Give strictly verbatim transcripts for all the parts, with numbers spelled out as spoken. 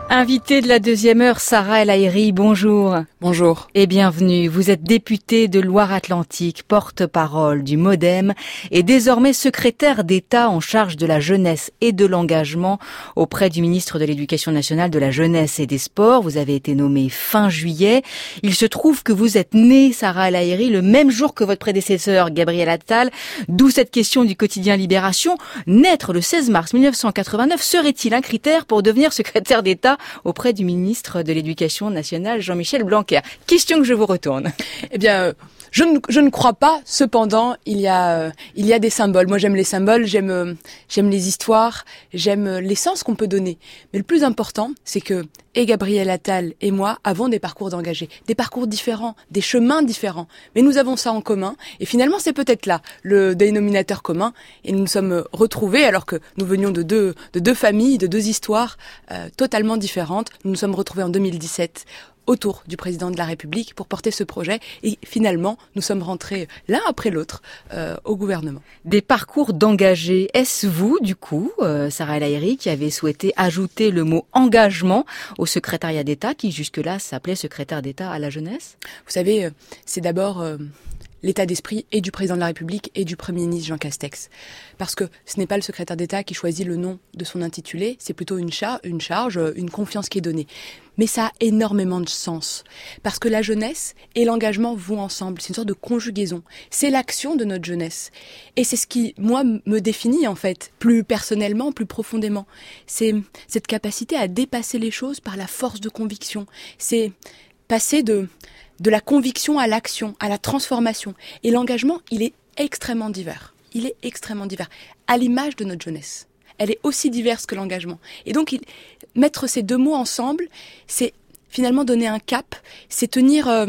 Invitée de la deuxième heure, Sarah El Haïry, bonjour. Bonjour. Et bienvenue. Vous êtes députée de Loire-Atlantique, porte-parole du MoDem et désormais secrétaire d'État en charge de la jeunesse et de l'engagement auprès du ministre de l'Éducation nationale, de la jeunesse et des sports. Vous avez été nommée fin juillet. Il se trouve que vous êtes née, Sarah El Haïry, le même jour que votre prédécesseur, Gabriel Attal, d'où cette question du quotidien Libération. Naître le seize mars mille neuf cent quatre-vingt-neuf serait-il un critère pour devenir secrétaire d'État auprès du ministre de l'Éducation nationale, Jean-Michel Blanquer? Question que je vous retourne. Eh bien, euh, je, ne, je ne crois pas. Cependant, il y a, euh, il y a des symboles. Moi, j'aime les symboles, j'aime, euh, j'aime les histoires, j'aime euh, les sens qu'on peut donner. Mais le plus important, c'est que et Gabriel Attal et moi avons des parcours d'engagés, des parcours différents, des chemins différents. Mais nous avons ça en commun. Et finalement, c'est peut-être là le dénominateur commun. Et nous nous sommes retrouvés, alors que nous venions de deux, de deux familles, de deux histoires euh, totalement différentes. Nous nous sommes retrouvés en deux mille dix-sept autour du président de la République pour porter ce projet. Et finalement, nous sommes rentrés l'un après l'autre euh, au gouvernement. Des parcours d'engagés. Est-ce vous, du coup, euh, Sarah El Haïry, qui avez souhaité ajouter le mot engagement au secrétariat d'État, qui jusque-là s'appelait secrétaire d'État à la jeunesse? Vous savez, euh, c'est d'abord euh, l'état d'esprit et du président de la République et du Premier ministre Jean Castex. Parce que ce n'est pas le secrétaire d'État qui choisit le nom de son intitulé, c'est plutôt une, char- une charge, une confiance qui est donnée. Mais ça a énormément de sens. Parce que la jeunesse et l'engagement vont ensemble. C'est une sorte de conjugaison. C'est l'action de notre jeunesse. Et c'est ce qui, moi, me définit, en fait, plus personnellement, plus profondément. C'est cette capacité à dépasser les choses par la force de conviction. C'est passer de, de la conviction à l'action, à la transformation. Et l'engagement, il est extrêmement divers. Il est extrêmement divers. À l'image de notre jeunesse. Elle est aussi diverse que l'engagement. Et donc, il, mettre ces deux mots ensemble, c'est finalement donner un cap, c'est tenir, euh,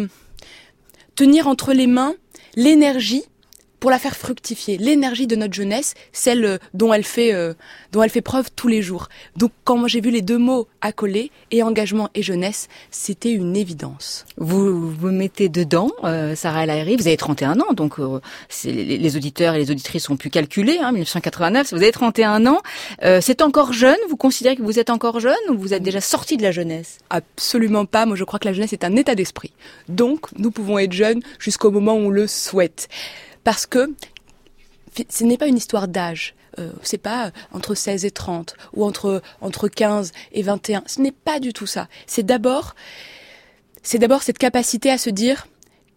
tenir entre les mains l'énergie pour la faire fructifier. L'énergie de notre jeunesse, celle dont elle fait, euh, dont elle fait preuve tous les jours. Donc, quand moi j'ai vu les deux mots accolés, et engagement et jeunesse, c'était une évidence. Vous vous mettez dedans, euh, Sarah El Haïry, vous avez trente et un ans, donc euh, c'est, les, les auditeurs et les auditrices ont pu calculer, hein, dix-neuf cent quatre-vingt-neuf, vous avez trente et un ans. Euh, c'est encore jeune, vous considérez que vous êtes encore jeune ou vous êtes déjà sorti de la jeunesse? Absolument pas, moi je crois que la jeunesse est un état d'esprit. Donc, nous pouvons être jeunes jusqu'au moment où on le souhaite. Parce que ce n'est pas une histoire d'âge. Euh, c'est pas entre seize et trente ou entre entre quinze et vingt et un. Ce n'est pas du tout ça. C'est d'abord c'est d'abord cette capacité à se dire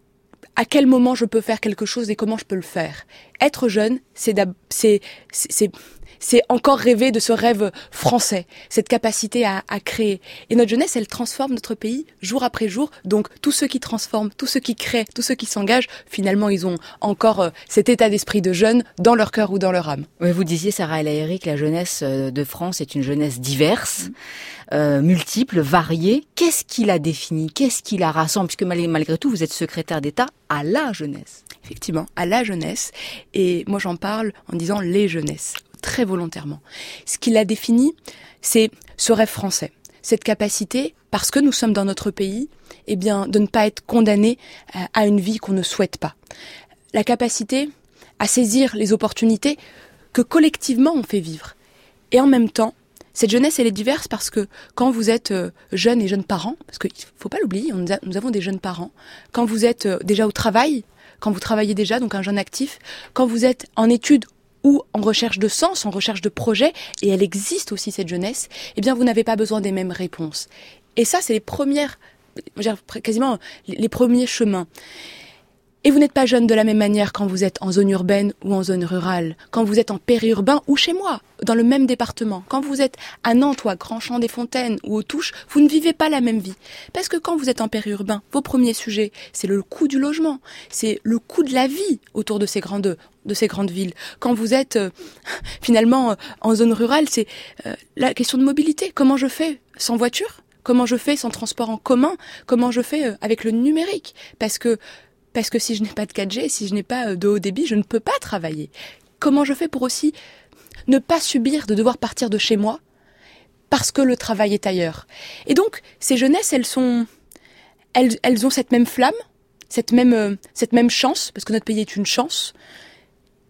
à quel moment je peux faire quelque chose et comment je peux le faire. Être jeune, c'est c'est c'est c'est encore rêver de ce rêve français, cette capacité à, à créer. Et notre jeunesse, elle transforme notre pays jour après jour. Donc, tous ceux qui transforment, tous ceux qui créent, tous ceux qui s'engagent, finalement, ils ont encore euh, cet état d'esprit de jeune dans leur cœur ou dans leur âme. Oui, vous disiez, Sarah El Haïry, que la jeunesse de France est une jeunesse diverse, mmh. euh, multiple, variée. Qu'est-ce qui la définit? Qu'est-ce qui la rassemble? Puisque malgré tout, vous êtes secrétaire d'État à la jeunesse. Effectivement, à la jeunesse. Et moi, j'en parle en disant les jeunesses. Très volontairement. Ce qui la définit, c'est ce rêve français, cette capacité, parce que nous sommes dans notre pays, eh bien, de ne pas être condamnés à une vie qu'on ne souhaite pas. La capacité à saisir les opportunités que collectivement on fait vivre. Et en même temps, cette jeunesse, elle est diverse parce que quand vous êtes jeune et jeunes parents, parce qu'il ne faut pas l'oublier, on a, nous avons des jeunes parents, quand vous êtes déjà au travail, quand vous travaillez déjà, donc un jeune actif, quand vous êtes en études ou en recherche de sens, en recherche de projet, et elle existe aussi cette jeunesse, eh bien vous n'avez pas besoin des mêmes réponses. Et ça, c'est les premières, quasiment les premiers chemins. Et vous n'êtes pas jeune de la même manière quand vous êtes en zone urbaine ou en zone rurale, quand vous êtes en périurbain ou chez moi, dans le même département. Quand vous êtes à Nantes ou à Grand-Champ-des-Fontaines ou aux Touches, vous ne vivez pas la même vie. Parce que quand vous êtes en périurbain, vos premiers sujets, c'est le coût du logement, c'est le coût de la vie autour de ces grandes, de ces grandes villes. Quand vous êtes euh, finalement euh, en zone rurale, c'est euh, la question de mobilité. Comment je fais sans voiture? Comment je fais sans transport en commun? Comment je fais euh, avec le numérique? Parce que Parce que si je n'ai pas de quatre G, si je n'ai pas de haut débit, je ne peux pas travailler. Comment je fais pour aussi ne pas subir de devoir partir de chez moi parce que le travail est ailleurs? Et donc, ces jeunesses, elles sont, elles, elles ont cette même flamme, cette même, euh, cette même chance, parce que notre pays est une chance.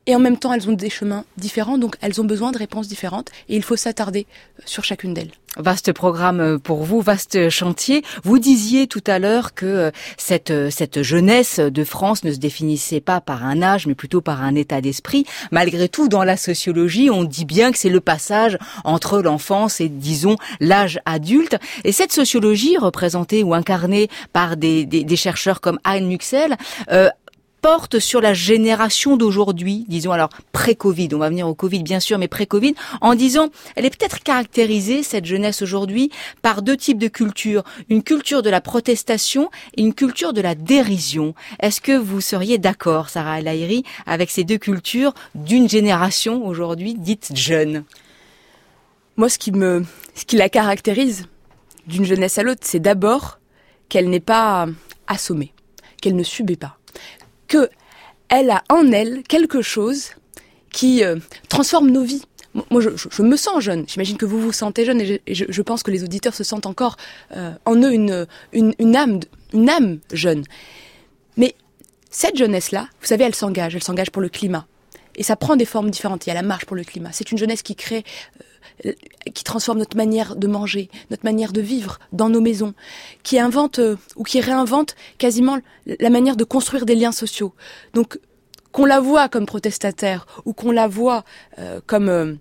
Et en même temps, elles ont des chemins différents, donc elles ont besoin de réponses différentes, et il faut s'attarder sur chacune d'elles. Vaste programme pour vous, vaste chantier. Vous disiez tout à l'heure que cette, cette jeunesse de France ne se définissait pas par un âge, mais plutôt par un état d'esprit. Malgré tout, dans la sociologie, on dit bien que c'est le passage entre l'enfance et, disons, l'âge adulte. Et cette sociologie, représentée ou incarnée par des, des, des chercheurs comme Anne Muxel, euh, porte sur la génération d'aujourd'hui, disons alors pré-Covid, on va venir au Covid bien sûr, mais pré-Covid, en disant, elle est peut-être caractérisée, cette jeunesse aujourd'hui, par deux types de cultures, une culture de la protestation et une culture de la dérision. Est-ce que vous seriez d'accord, Sarah El Haïry, avec ces deux cultures d'une génération aujourd'hui dite jeune? Moi, ce qui me, ce qui la caractérise d'une jeunesse à l'autre, c'est d'abord qu'elle n'est pas assommée, qu'elle ne subit pas. Que elle a en elle quelque chose qui euh, transforme nos vies. Moi, je, je, je me sens jeune. J'imagine que vous vous sentez jeune, et je, et je, je pense que les auditeurs se sentent encore euh, en eux une, une, une âme, une âme jeune. Mais cette jeunesse-là, vous savez, elle s'engage, elle s'engage pour le climat, et ça prend des formes différentes. Il y a la marche pour le climat. C'est une jeunesse qui crée, euh, qui transforme notre manière de manger, notre manière de vivre dans nos maisons, qui invente euh, ou qui réinvente quasiment la manière de construire des liens sociaux. Donc, qu'on la voit comme protestataire ou qu'on la voit euh, comme euh,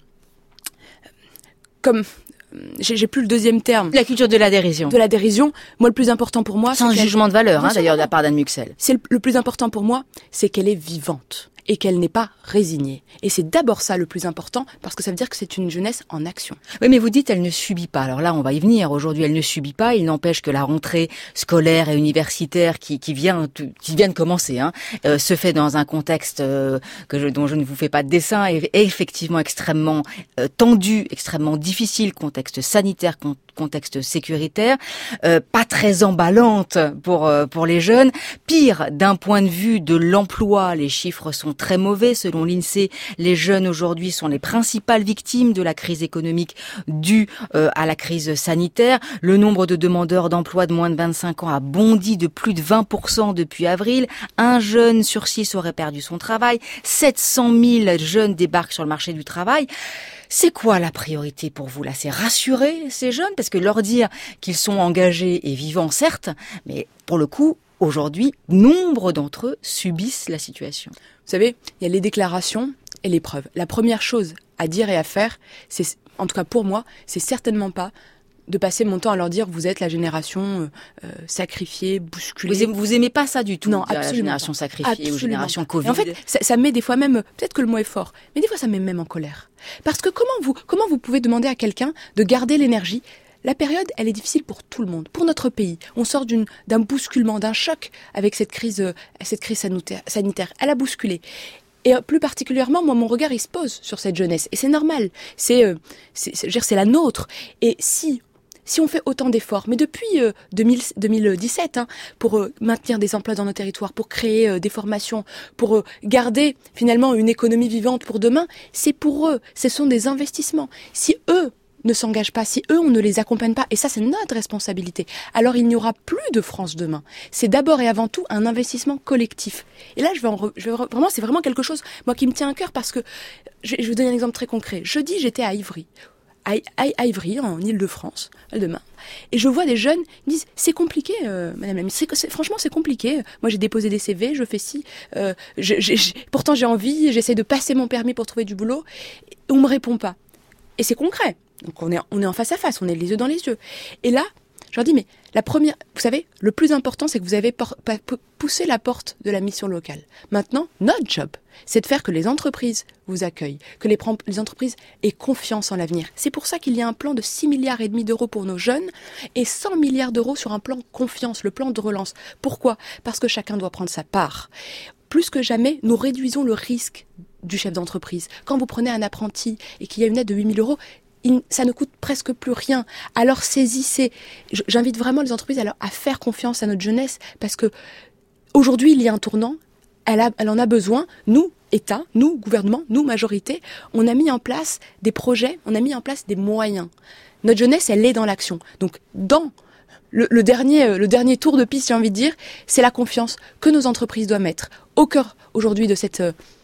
comme j'ai, j'ai plus le deuxième terme. La culture de la dérision. De la dérision. Moi, le plus important pour moi, sans c'est jugement de valeur, hein, d'ailleurs, de la part d'Anne Muxel. C'est le, le plus important pour moi, c'est qu'elle est vivante et qu'elle n'est pas résignée. Et c'est d'abord ça le plus important, parce que ça veut dire que c'est une jeunesse en action. Oui, mais vous dites elle ne subit pas. Alors là, on va y venir. Aujourd'hui, elle ne subit pas. Il n'empêche que la rentrée scolaire et universitaire qui, qui vient, qui vient de commencer, hein, euh, se fait dans un contexte euh, que je, dont je ne vous fais pas de dessin, et, et effectivement extrêmement euh, tendu, extrêmement difficile, contexte sanitaire, con, contexte sécuritaire, euh, pas très emballante pour euh, pour les jeunes. Pire, d'un point de vue de l'emploi, les chiffres sont très mauvais. Selon l'INSEE, les jeunes aujourd'hui sont les principales victimes de la crise économique due euh, à la crise sanitaire. Le nombre de demandeurs d'emploi de moins de vingt-cinq ans a bondi de plus de vingt pour cent depuis avril. Un jeune sur six aurait perdu son travail. sept cent mille jeunes débarquent sur le marché du travail. C'est quoi la priorité pour vous là? C'est rassurer ces jeunes, parce que leur dire qu'ils sont engagés et vivants, certes, mais pour le coup, aujourd'hui, nombre d'entre eux subissent la situation. Vous savez, il y a les déclarations et les preuves. La première chose à dire et à faire, c'est, en tout cas pour moi, c'est certainement pas de passer mon temps à leur dire vous êtes la génération euh, sacrifiée, bousculée. Vous aimez, vous aimez pas ça du tout, non, la génération sacrifiée absolument ou génération Covid. Et en fait, ça, ça met des fois même, peut-être que le mot est fort, mais des fois ça met même en colère. Parce que comment vous, comment vous pouvez demander à quelqu'un de garder l'énergie? La période, elle est difficile pour tout le monde, pour notre pays. On sort d'une, d'un bousculement, d'un choc avec cette crise, euh, cette crise sanitaire, sanitaire. Elle a bousculé. Et plus particulièrement, moi, mon regard, il se pose sur cette jeunesse. Et c'est normal. C'est, euh, c'est, c'est, je veux dire, c'est la nôtre. Et si, si on fait autant d'efforts, mais depuis euh, deux mille, deux mille dix-sept, hein, pour euh, maintenir des emplois dans nos territoires, pour créer euh, des formations, pour euh, garder finalement une économie vivante pour demain, c'est pour eux. Ce sont des investissements. Si eux ne s'engagent pas, si eux, on ne les accompagne pas, et ça, c'est notre responsabilité, alors il n'y aura plus de France demain. C'est d'abord et avant tout un investissement collectif. Et là, je vais, en re, je vais re, vraiment, c'est vraiment quelque chose, moi, qui me tient à cœur, parce que, je, je vais vous donner un exemple très concret. Jeudi, j'étais à Ivry, à, à, à Ivry, en Île-de-France, Val-de-Marne, et je vois des jeunes qui disent, c'est compliqué, euh, madame la ministre, c'est, c'est, franchement, c'est compliqué. Moi, j'ai déposé des C V, je fais ci, euh, je, j'ai, j'ai, pourtant j'ai envie, j'essaie de passer mon permis pour trouver du boulot, et on me répond pas. Et c'est concret. Donc on est, on est en face à face, on est les yeux dans les yeux. Et là, je leur dis, mais la première, vous savez, le plus important, c'est que vous avez por- poussé la porte de la mission locale. Maintenant, notre job, c'est de faire que les entreprises vous accueillent, que les, les entreprises aient confiance en l'avenir. C'est pour ça qu'il y a un plan de six milliards et demi d'euros pour nos jeunes et cent milliards d'euros sur un plan confiance, le plan de relance. Pourquoi? Parce que chacun doit prendre sa part. Plus que jamais, nous réduisons le risque du chef d'entreprise. Quand vous prenez un apprenti et qu'il y a une aide de huit mille euros, Il, ça ne coûte presque plus rien. Alors saisissez. J'invite vraiment les entreprises à, à faire confiance à notre jeunesse, parce que aujourd'hui il y a un tournant. Elle, a, elle en a besoin. Nous, État, nous, gouvernement, nous, majorité, on a mis en place des projets, on a mis en place des moyens. Notre jeunesse, elle est dans l'action. Donc, dans le, le dernier, le dernier tour de piste, j'ai envie de dire, c'est la confiance que nos entreprises doivent mettre au cœur aujourd'hui de cette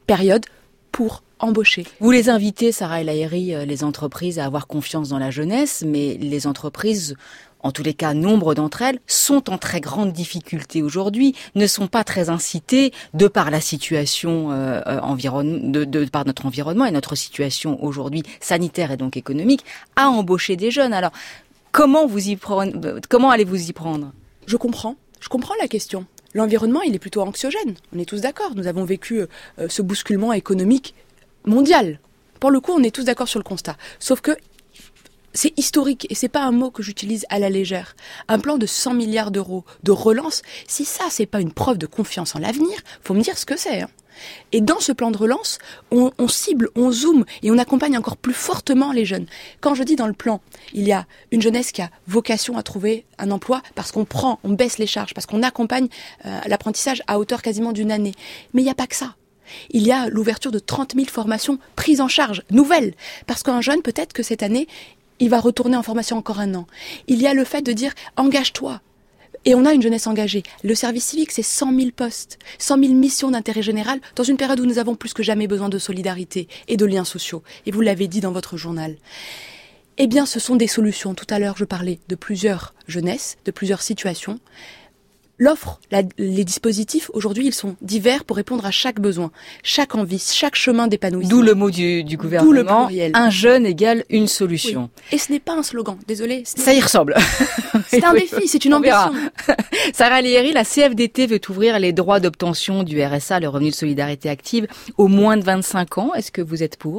période pour embaucher. Vous les invitez, Sarah El Haïry, les entreprises à avoir confiance dans la jeunesse, mais les entreprises, en tous les cas, nombre d'entre elles, sont en très grande difficulté aujourd'hui, ne sont pas très incitées, de par la situation euh, environ, de, de par notre environnement et notre situation aujourd'hui sanitaire et donc économique, à embaucher des jeunes. Alors, comment vous y prenez, comment allez-vous y prendre ? Je comprends, je comprends la question. L'environnement, il est plutôt anxiogène. On est tous d'accord. Nous avons vécu euh, ce bousculement économique mondial. Pour le coup, on est tous d'accord sur le constat. Sauf que c'est historique et c'est pas un mot que j'utilise à la légère. Un plan de cent milliards d'euros de relance, si ça, c'est pas une preuve de confiance en l'avenir, faut me dire ce que c'est. Hein. Et dans ce plan de relance, on, on cible, on zoome et on accompagne encore plus fortement les jeunes. Quand je dis dans le plan, il y a une jeunesse qui a vocation à trouver un emploi parce qu'on prend, on baisse les charges, parce qu'on accompagne euh, l'apprentissage à hauteur quasiment d'une année. Mais il n'y a pas que ça. Il y a l'ouverture de trente mille formations prises en charge, nouvelles. Parce qu'un jeune, peut-être que cette année, il va retourner en formation encore un an. Il y a le fait de dire « engage-toi ». Et on a une jeunesse engagée. Le service civique, c'est cent mille postes, cent mille missions d'intérêt général dans une période où nous avons plus que jamais besoin de solidarité et de liens sociaux. Et vous l'avez dit dans votre journal. Eh bien, ce sont des solutions. Tout à l'heure, je parlais de plusieurs jeunesses, de plusieurs situations. L'offre, la, les dispositifs, aujourd'hui, ils sont divers pour répondre à chaque besoin, chaque envie, chaque chemin d'épanouissement. D'où le mot du, du gouvernement, D'où le pluriel. Un jeune égale une solution. Oui. Et ce n'est pas un slogan, désolé. Ça y ressemble. C'est un défi, c'est une ambition. Sarah El Haïry, la C F D T veut ouvrir les droits d'obtention du R S A, le revenu de solidarité active, aux moins de vingt-cinq ans. Est-ce que vous êtes pour ?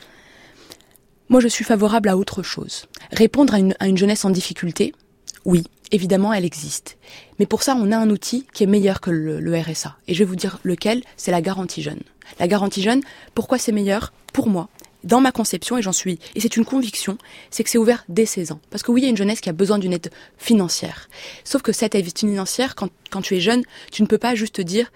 Moi, je suis favorable à autre chose. Répondre à une, à une jeunesse en difficulté, oui, évidemment, elle existe. Mais pour ça, on a un outil qui est meilleur que le, le R S A. Et je vais vous dire lequel, c'est la garantie jeune. La garantie jeune, pourquoi c'est meilleur ? Pour moi, dans ma conception, et j'en suis, et c'est une conviction, c'est que c'est ouvert dès seize ans. Parce que oui, il y a une jeunesse qui a besoin d'une aide financière. Sauf que cette aide financière, quand, quand tu es jeune, tu ne peux pas juste te dire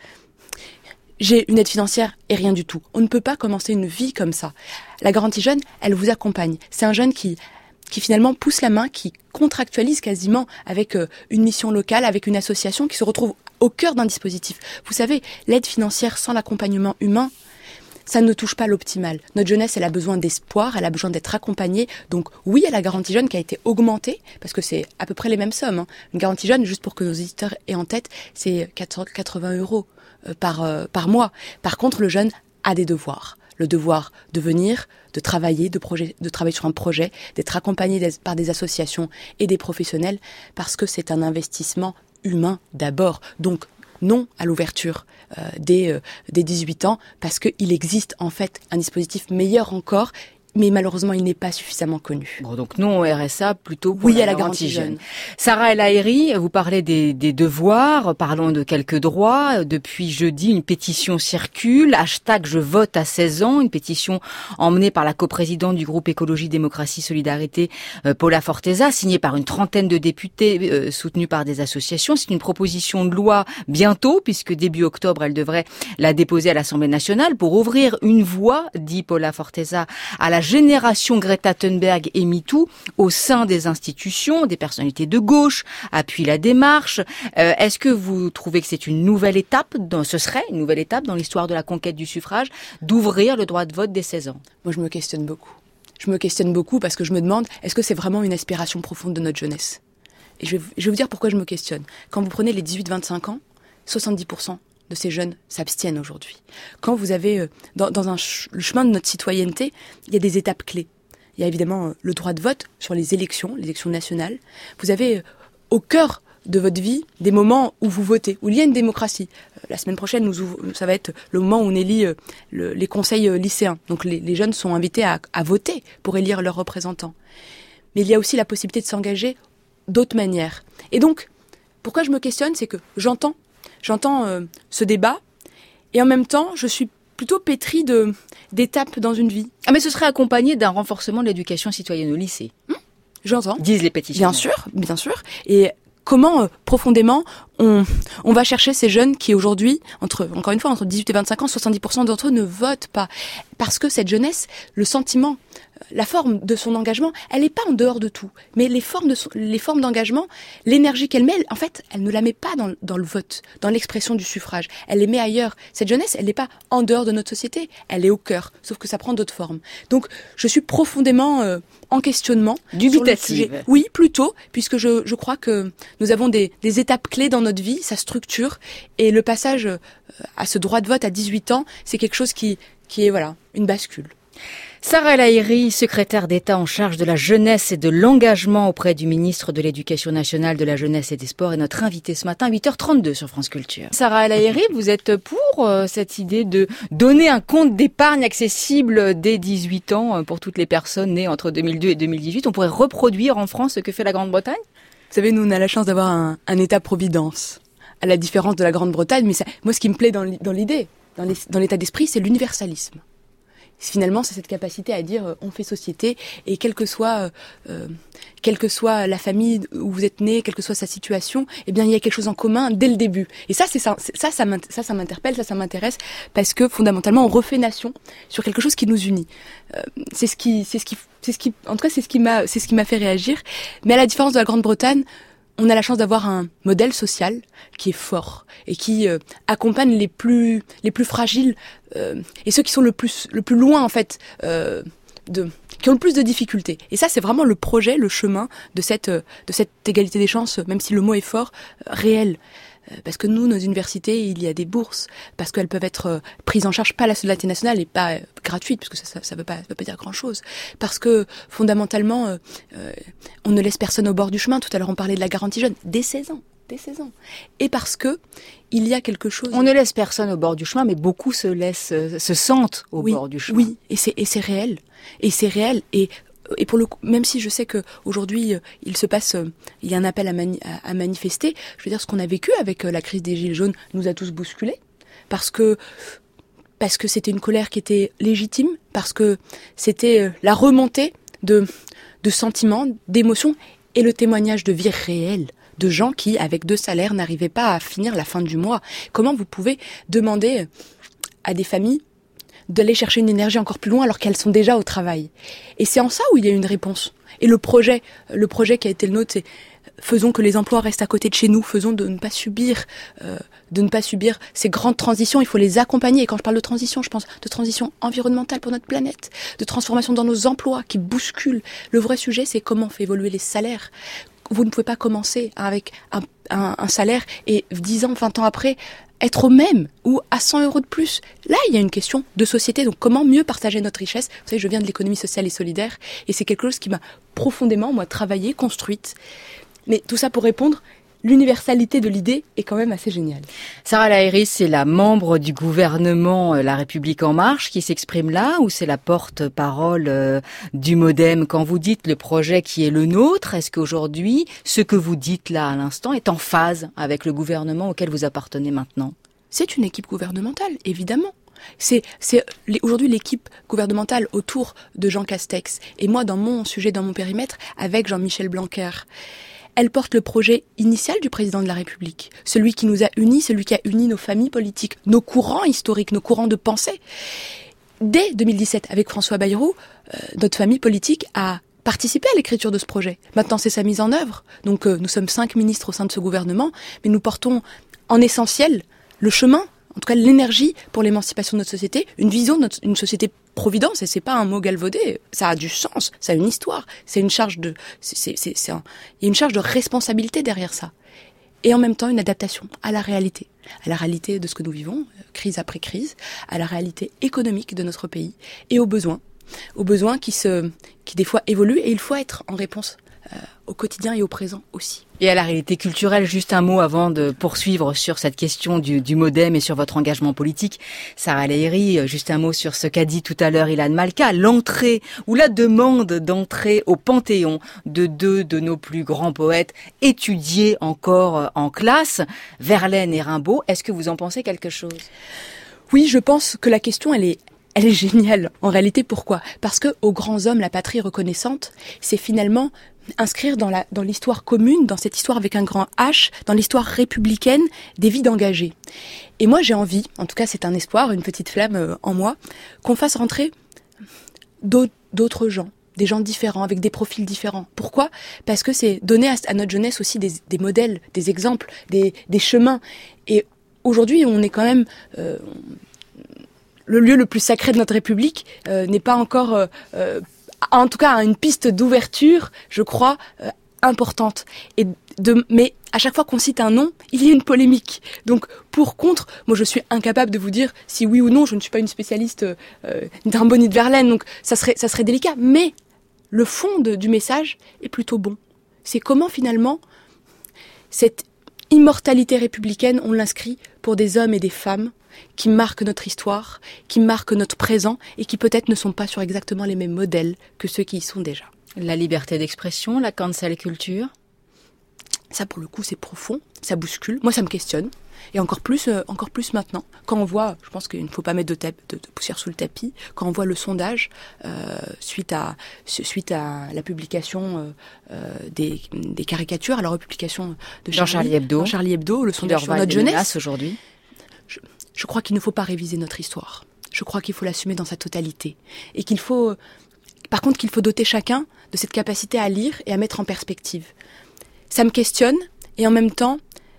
« j'ai une aide financière et rien du tout ». On ne peut pas commencer une vie comme ça. La garantie jeune, elle vous accompagne. C'est un jeune qui... qui finalement pousse la main, qui contractualise quasiment avec euh, une mission locale, avec une association qui se retrouve au cœur d'un dispositif. Vous savez, l'aide financière sans l'accompagnement humain, ça ne touche pas l'optimal. Notre jeunesse, elle a besoin d'espoir, elle a besoin d'être accompagnée. Donc oui, elle a la garantie jeune qui a été augmentée, parce que c'est à peu près les mêmes sommes. Hein. Une garantie jeune, juste pour que nos auditeurs aient en tête, c'est quatre-vingts euros euh, par, euh, par mois. Par contre, le jeune a des devoirs. Le devoir de venir, de travailler, de, projet, de travailler sur un projet, d'être accompagné des, par des associations et des professionnels, parce que c'est un investissement humain d'abord. Donc non à l'ouverture euh, des, euh, des dix-huit ans, parce qu'il existe en fait un dispositif meilleur encore, mais malheureusement, il n'est pas suffisamment connu. Bon, donc non au R S A, plutôt pour oui, la, à la garantie, garantie jeune. jeune. Sarah El Haïry, vous parlez des, des devoirs, parlons de quelques droits. Depuis jeudi, une pétition circule, hashtag je vote à seize ans, une pétition emmenée par la coprésidente du groupe Écologie, Démocratie, Solidarité, euh, Paula Forteza, signée par une trentaine de députés, euh, soutenus par des associations. C'est une proposition de loi bientôt, puisque début octobre, elle devrait la déposer à l'Assemblée nationale pour ouvrir une voie, dit Paula Forteza, à la génération Greta Thunberg et MeToo au sein des institutions, des personnalités de gauche appuient la démarche. Euh, est-ce que vous trouvez que c'est une nouvelle étape, dans, ce serait une nouvelle étape dans l'histoire de la conquête du suffrage, d'ouvrir le droit de vote dès seize ans ? Moi, je me questionne beaucoup. Je me questionne beaucoup parce que je me demande, est-ce que c'est vraiment une aspiration profonde de notre jeunesse ? Et je vais, je vais vous dire pourquoi je me questionne. Quand vous prenez les dix-huit vingt-cinq ans, soixante-dix pour cent de ces jeunes s'abstiennent aujourd'hui. Quand vous avez, euh, dans, dans un ch- le chemin de notre citoyenneté, il y a des étapes clés. Il y a évidemment euh, le droit de vote sur les élections, les élections nationales. Vous avez euh, au cœur de votre vie des moments où vous votez, où il y a une démocratie. Euh, la semaine prochaine, nous ouv- ça va être le moment où on élit euh, le, les conseils euh, lycéens. Donc les, les jeunes sont invités à, à voter pour élire leurs représentants. Mais il y a aussi la possibilité de s'engager d'autres manières. Et donc, pourquoi je me questionne, c'est que j'entends J'entends euh, ce débat, et en même temps, je suis plutôt pétrie de, d'étapes dans une vie. Ah, mais ce serait accompagné d'un renforcement de l'éducation citoyenne au lycée. Mmh, j'entends. Disent les pétitions. Bien sûr, bien sûr. Et comment, euh, profondément, on, on va chercher ces jeunes qui, aujourd'hui, entre, encore une fois, entre dix-huit et vingt-cinq ans, soixante-dix pour cent d'entre eux ne votent pas. Parce que cette jeunesse, le sentiment la forme de son engagement, elle n'est pas en dehors de tout. Mais les formes, de son, les formes d'engagement, l'énergie qu'elle met, en fait, elle ne la met pas dans, dans le vote, dans l'expression du suffrage. Elle les met ailleurs. Cette jeunesse, elle n'est pas en dehors de notre société. Elle est au cœur, sauf que ça prend d'autres formes. Donc, je suis profondément euh, en questionnement. Dubitative. Oui, plutôt, puisque je, je crois que nous avons des, des étapes clés dans notre vie, sa structure, et le passage euh, à ce droit de vote à dix-huit ans, c'est quelque chose qui, qui est, voilà, une bascule. Sarah El Haïry, secrétaire d'État en charge de la jeunesse et de l'engagement auprès du ministre de l'Éducation nationale, de la jeunesse et des sports, est notre invitée ce matin à huit heures trente-deux sur France Culture. Sarah El Haïry, vous êtes pour euh, cette idée de donner un compte d'épargne accessible dès dix-huit ans pour toutes les personnes nées entre deux mille deux et deux mille dix-huit? On pourrait reproduire en France ce que fait la Grande-Bretagne? Vous savez, nous, on a la chance d'avoir un, un État-providence, à la différence de la Grande-Bretagne. Mais ça, moi, ce qui me plaît dans l'idée, dans, les, dans l'état d'esprit, c'est l'universalisme. Finalement, c'est cette capacité à dire euh, on fait société, et quelle que soit euh, quelle que soit la famille où vous êtes né, quelle que soit sa situation, eh bien il y a quelque chose en commun dès le début. Et ça c'est ça ça ça ça, ça m'interpelle, ça ça m'intéresse, parce que fondamentalement on refait nation sur quelque chose qui nous unit. Euh, c'est ce qui c'est ce qui c'est ce qui en tout cas c'est ce qui m'a c'est ce qui m'a fait réagir. Mais à la différence de la Grande-Bretagne, on a la chance d'avoir un modèle social qui est fort et qui euh, accompagne les plus les plus fragiles euh, et ceux qui sont le plus le plus loin en fait euh, de qui ont le plus de difficultés. Et ça c'est vraiment le projet, le chemin de cette euh, de cette égalité des chances, même si le mot est fort, euh, réel. Parce que nous, nos universités, il y a des bourses, parce qu'elles peuvent être prises en charge, pas la solidarité nationale et pas gratuite, parce que ça, ça, ça veut pas, ça veut pas dire grand-chose. Parce que fondamentalement, euh, euh, on ne laisse personne au bord du chemin. Tout à l'heure, on parlait de la garantie jeune, dès seize ans, dès seize ans. Et parce que il y a quelque chose. On ne laisse personne au bord du chemin, mais beaucoup se laissent, se sentent au oui, bord du chemin. Oui, et c'est et c'est réel, et c'est réel, et Et pour le coup, même si je sais que aujourd'hui il se passe, il y a un appel à, mani- à, à manifester, je veux dire, ce qu'on a vécu avec la crise des Gilets jaunes nous a tous bousculés, parce que parce que c'était une colère qui était légitime, parce que c'était la remontée de de sentiments, d'émotions, et le témoignage de vie réelle de gens qui, avec deux salaires, n'arrivaient pas à finir la fin du mois. Comment vous pouvez demander à des familles d'aller chercher une énergie encore plus loin alors qu'elles sont déjà au travail? Et c'est en ça où il y a une réponse. Et le projet, le projet qui a été le nôtre, c'est faisons que les emplois restent à côté de chez nous, faisons de ne pas subir, euh, de ne pas subir ces grandes transitions. Il faut les accompagner. Et quand je parle de transition, je pense de transition environnementale pour notre planète, de transformation dans nos emplois qui bousculent. Le vrai sujet, c'est comment on fait évoluer les salaires. Vous ne pouvez pas commencer avec un, un, un salaire et dix ans, vingt ans après, être au même ou à cent euros de plus. Là, il y a une question de société. Donc, comment mieux partager notre richesse? Vous savez, je viens de l'économie sociale et solidaire, et c'est quelque chose qui m'a profondément, moi, travaillé, construite. Mais tout ça pour répondre, l'universalité de l'idée est quand même assez géniale. Sarah El Haïry, c'est la membre du gouvernement La République En Marche qui s'exprime là, ou c'est la porte-parole euh, du MoDem? Quand vous dites le projet qui est le nôtre, est-ce qu'aujourd'hui, ce que vous dites là à l'instant est en phase avec le gouvernement auquel vous appartenez maintenant? C'est une équipe gouvernementale, évidemment. C'est, c'est aujourd'hui l'équipe gouvernementale autour de Jean Castex, et moi dans mon sujet, dans mon périmètre, avec Jean-Michel Blanquer. Elle porte le projet initial du président de la République, celui qui nous a unis, celui qui a uni nos familles politiques, nos courants historiques, nos courants de pensée. Dès deux mille dix-sept, avec François Bayrou, euh, notre famille politique a participé à l'écriture de ce projet. Maintenant, c'est sa mise en œuvre. Donc, euh, nous sommes cinq ministres au sein de ce gouvernement, mais nous portons en essentiel le chemin, en tout cas l'énergie pour l'émancipation de notre société, une vision de notre, une société providence, et c'est pas un mot galvaudé, ça a du sens, ça a une histoire, c'est une charge de, c'est, c'est, c'est, c'est un, il y a une charge de responsabilité derrière ça. Et en même temps, une adaptation à la réalité, à la réalité de ce que nous vivons, crise après crise, à la réalité économique de notre pays, et aux besoins, aux besoins qui se, qui des fois évoluent, et il faut être en réponse euh, au quotidien et au présent aussi. Et à la réalité culturelle, juste un mot avant de poursuivre sur cette question du, du MoDem et sur votre engagement politique. Sarah El Haïry, juste un mot sur ce qu'a dit tout à l'heure Ilan Malka, l'entrée ou la demande d'entrée au Panthéon de deux de nos plus grands poètes étudiés encore en classe, Verlaine et Rimbaud. Est-ce que vous en pensez quelque chose? Oui, je pense que la question, elle est Elle est géniale. En réalité, pourquoi? Parce que aux grands hommes, la patrie reconnaissante, c'est finalement inscrire dans la dans l'histoire commune, dans cette histoire avec un grand H, dans l'histoire républicaine, des vies d'engagés. Et moi, j'ai envie, en tout cas, c'est un espoir, une petite flamme en moi, qu'on fasse rentrer d'autres d'autres gens, des gens différents, avec des profils différents. Pourquoi ? Parce que c'est donner à, à notre jeunesse aussi des, des modèles, des exemples, des, des chemins. Et aujourd'hui, on est quand même... Euh, le lieu le plus sacré de notre République euh, n'est pas encore... Euh, euh, en tout cas, une piste d'ouverture, je crois, euh, importante. Et de, mais à chaque fois qu'on cite un nom, il y a une polémique. Donc, pour, contre, moi je suis incapable de vous dire si oui ou non, je ne suis pas une spécialiste euh, d'un Bonnie de Verlaine, donc ça serait, ça serait délicat. Mais le fond de, du message est plutôt bon. C'est comment finalement cette immortalité républicaine, on l'inscrit pour des hommes et des femmes qui marquent notre histoire, qui marquent notre présent et qui peut-être ne sont pas sur exactement les mêmes modèles que ceux qui y sont déjà. La liberté d'expression, la cancel culture. Ça, pour le coup, c'est profond, ça bouscule. Moi, ça me questionne. Et encore plus, euh, encore plus maintenant. Quand on voit, je pense qu'il ne faut pas mettre de, tap, de, de poussière sous le tapis, quand on voit le sondage euh, suite à suite à la publication euh, euh, des, des caricatures, à la republication de Charlie, Charlie Hebdo, dans Charlie Hebdo, le sondage sur notre jeunesse. Aujourd'hui. Je, je crois qu'il ne faut pas réviser notre histoire. Je crois qu'il faut l'assumer dans sa totalité. Et qu'il faut, par contre, qu'il faut doter chacun de cette capacité à lire et à mettre en perspective. Ça me questionne, et en même temps,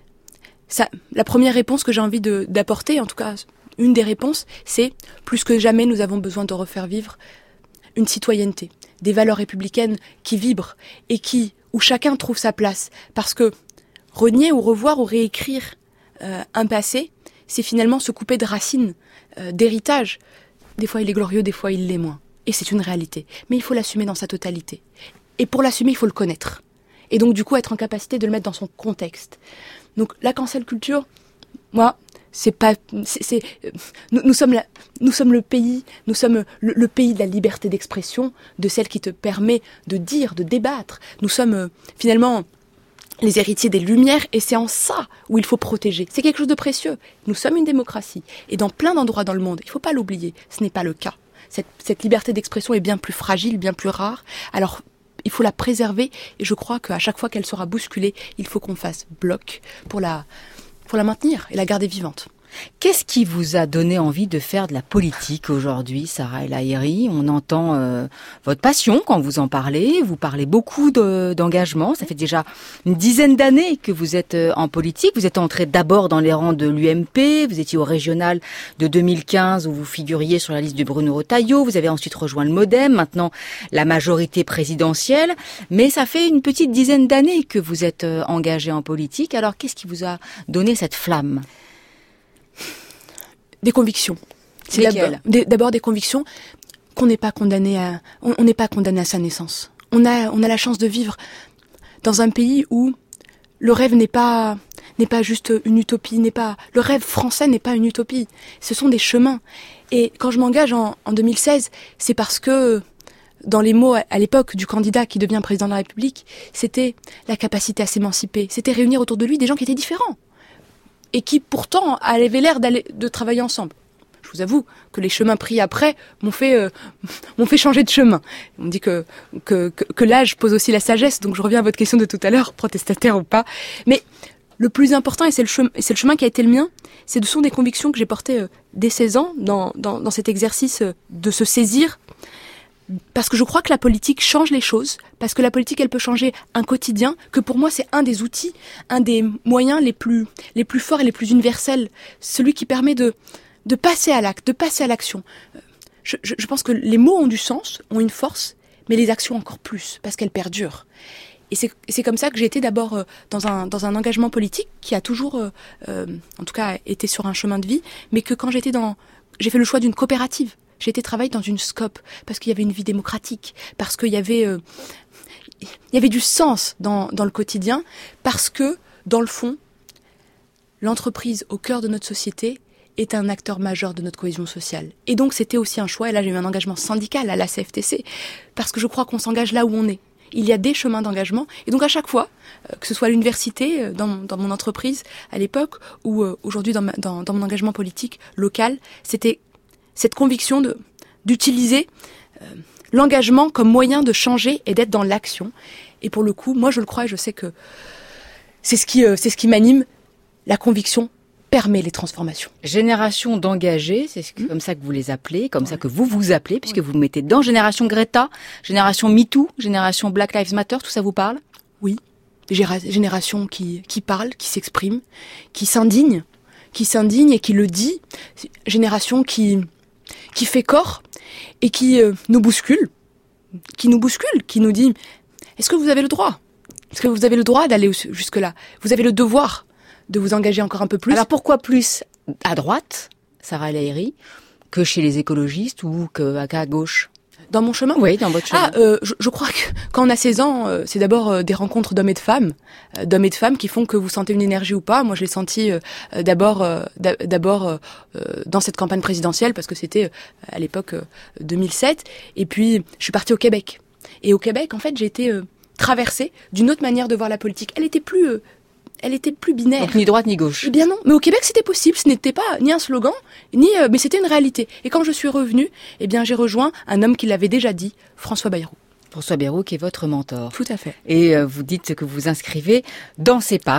ça, la première réponse que j'ai envie de, d'apporter, en tout cas une des réponses, c'est plus que jamais nous avons besoin de refaire vivre une citoyenneté, des valeurs républicaines qui vibrent et qui, où chacun trouve sa place. Parce que renier ou revoir ou réécrire euh, un passé, c'est finalement se couper de racines, euh, d'héritage. Des fois il est glorieux, des fois il l'est moins. Et c'est une réalité. Mais il faut l'assumer dans sa totalité. Et pour l'assumer, il faut le connaître. Et donc du coup être en capacité de le mettre dans son contexte. Donc la cancel culture, moi, c'est pas, c'est, c'est nous, nous sommes la, nous sommes le pays, nous sommes le, le pays de la liberté d'expression, de celle qui te permet de dire, de débattre. Nous sommes euh, finalement les héritiers des Lumières, et c'est en ça où il faut protéger. C'est quelque chose de précieux. Nous sommes une démocratie, et dans plein d'endroits dans le monde, il faut pas l'oublier. Ce n'est pas le cas. Cette, cette liberté d'expression est bien plus fragile, bien plus rare. Alors il faut la préserver, et je crois qu'à chaque fois qu'elle sera bousculée, il faut qu'on fasse bloc pour la, pour la maintenir et la garder vivante. Qu'est-ce qui vous a donné envie de faire de la politique aujourd'hui, Sarah El Haïry ? On entend euh, votre passion quand vous en parlez, vous parlez beaucoup de, d'engagement. Ça fait déjà une dizaine d'années que vous êtes en politique. Vous êtes entré d'abord dans les rangs de l'U M P, vous étiez au régional de deux mille quinze où vous figuriez sur la liste de Bruno Retailleau, vous avez ensuite rejoint le MoDem, maintenant la majorité présidentielle. Mais ça fait une petite dizaine d'années que vous êtes engagé en politique. Alors qu'est-ce qui vous a donné cette flamme ? Des convictions. C'est d'abord des, d'abord des convictions qu'on n'est pas condamné à, on, on n'est pas condamné à sa naissance. On a, on a la chance de vivre dans un pays où le rêve n'est pas, n'est pas juste une utopie, n'est pas, le rêve français n'est pas une utopie. Ce sont des chemins. Et quand je m'engage en, en deux mille seize, c'est parce que, dans les mots à l'époque du candidat qui devient président de la République, c'était la capacité à s'émanciper. C'était réunir autour de lui des gens qui étaient différents. Et qui pourtant avaient l'air d'aller, de travailler ensemble. Je vous avoue que les chemins pris après m'ont fait, euh, m'ont fait changer de chemin. On dit que, que, que, que l'âge pose aussi la sagesse, donc je reviens à votre question de tout à l'heure, protestataire ou pas. Mais le plus important, et c'est le chemin, et c'est le chemin qui a été le mien, c'est ce sont des convictions que j'ai portées euh, dès seize ans dans, dans, dans cet exercice euh, de se saisir. Parce que je crois que la politique change les choses, parce que la politique, elle peut changer un quotidien, que pour moi, c'est un des outils, un des moyens les plus, les plus forts et les plus universels, celui qui permet de, de passer à l'acte, de passer à l'action. Je, je, je pense que les mots ont du sens, ont une force, mais les actions encore plus, parce qu'elles perdurent. Et c'est, c'est comme ça que j'ai été d'abord euh, dans un, dans un engagement politique qui a toujours, euh, euh, en tout cas, été sur un chemin de vie, mais que quand j'étais dans, j'ai fait le choix d'une coopérative. J'ai été travailler dans une scope parce qu'il y avait une vie démocratique, parce qu'il y avait, euh, il y avait du sens dans, dans le quotidien, parce que, dans le fond, l'entreprise au cœur de notre société est un acteur majeur de notre cohésion sociale. Et donc c'était aussi un choix, et là j'ai eu un engagement syndical à la C F T C, parce que je crois qu'on s'engage là où on est. Il y a des chemins d'engagement, et donc à chaque fois, euh, que ce soit à l'université, euh, dans, dans mon entreprise à l'époque, ou euh, aujourd'hui dans, ma, dans, dans mon engagement politique local, c'était cette conviction de, d'utiliser euh, l'engagement comme moyen de changer et d'être dans l'action. Et pour le coup, moi je le crois et je sais que c'est ce qui, euh, c'est ce qui m'anime, la conviction permet les transformations. Génération d'engagés, c'est mmh. comme ça que vous les appelez, comme ouais. ça que vous vous appelez, puisque ouais. vous mettez dans Génération Greta, Génération MeToo, Génération Black Lives Matter, tout ça vous parle ? Oui, génération qui, qui parle, qui s'exprime, qui s'indigne, qui s'indigne et qui le dit. Génération qui, qui fait corps et qui euh, nous bouscule, qui nous bouscule, qui nous dit « Est-ce que vous avez le droit ? Est-ce que vous avez le droit d'aller jusque-là ? Vous avez le devoir de vous engager encore un peu plus ?» Alors pourquoi plus à droite, Sarah El Haïry, que chez les écologistes ou qu'à gauche ? Dans mon chemin ? Oui, dans votre chemin. Ah, euh, je, je crois que quand on a seize ans, euh, c'est d'abord euh, des rencontres d'hommes et de femmes, euh, d'hommes et de femmes qui font que vous sentez une énergie ou pas. Moi, je l'ai senti euh, d'abord, euh, d'abord euh, dans cette campagne présidentielle parce que c'était euh, à l'époque euh, deux mille sept. Et puis, je suis partie au Québec. Et au Québec, en fait, j'ai été euh, traversée d'une autre manière de voir la politique. Elle était plus euh, Elle était plus binaire. Donc ni droite ni gauche. Eh bien non, mais au Québec c'était possible, ce n'était pas ni un slogan, ni euh, mais c'était une réalité. Et quand je suis revenue, eh bien j'ai rejoint un homme qui l'avait déjà dit, François Bayrou. François Bayrou qui est votre mentor. Tout à fait. Et euh, vous dites que vous vous inscrivez dans ses pas.